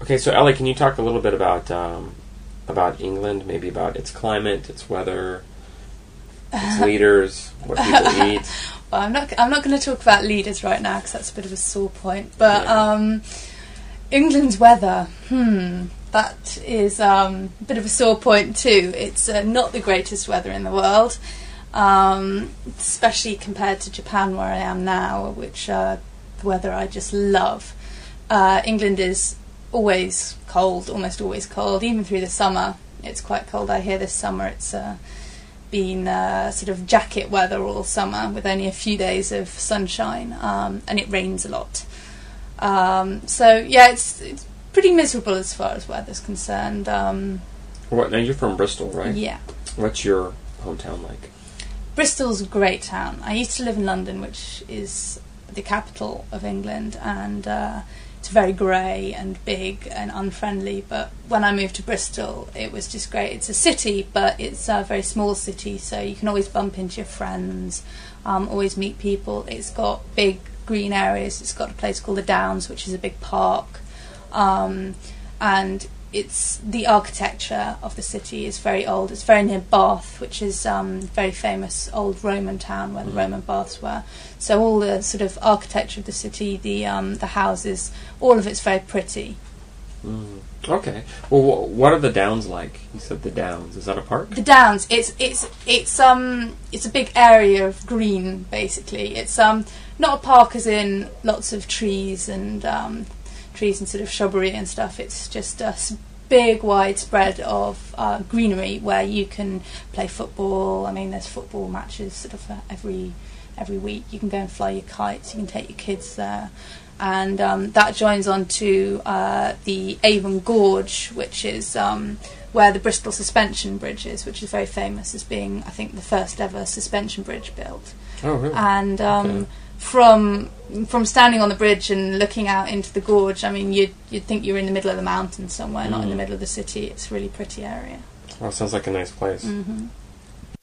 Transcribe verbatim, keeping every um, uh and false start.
Okay, so Ellie, can you talk a little bit about um, about England? Maybe about its climate, its weather, its leaders, what people eat. Well, I'm not. I'm not going to talk about leaders right now because that's a bit of a sore point. But Yeah. um, England's weather, hmm, that is um, a bit of a sore point too. It's uh, not the greatest weather in the world, um, especially compared to Japan, where I am now, which uh, the weather I just love. Uh, England is always cold, almost always cold, even through the summer. It's quite cold. I hear this summer it's uh, been uh, sort of jacket weather all summer with only a few days of sunshine, um, and it rains a lot. Um, so yeah, it's, it's pretty miserable as far as weather's concerned. Um, What? Now you're from Bristol, right? yeah. What's your hometown like? Bristol's a great town. I used to live in London, which is the capital of England, and uh, it's very grey and big and unfriendly, but when I moved to Bristol it was just great. It's a city, but it's a very small city, so you can always bump into your friends, um, always meet people. It's got big green areas. It's got a place called the Downs, which is a big park, um, and it's the architecture of the city is very old. It's very near Bath, which is um, very famous old Roman town where the Roman baths were. So all the sort of architecture of the city, the um, the houses, all of it's very pretty. Mm. Okay. Well, wh- what are the Downs like? You said the Downs. Is that a park? The Downs, it's it's it's um it's a big area of green basically. It's um not a park as in lots of trees and um, trees and sort of shrubbery and stuff. It's just a s- big wide spread of uh, greenery where you can play football. I mean, there's football matches sort of uh, every every week. You can go and fly your kites. You can take your kids there. And um, that joins on to uh, the Avon Gorge, which is um, where the Bristol Suspension Bridge is, which is very famous as being, I think, the first ever suspension bridge built. Oh, really? And um, Okay. from from standing on the bridge and looking out into the gorge, I mean, you'd, you'd think you're in the middle of the mountains somewhere, not in the Mm. middle of the city. It's a really pretty area. Well, sounds like a nice place. hmm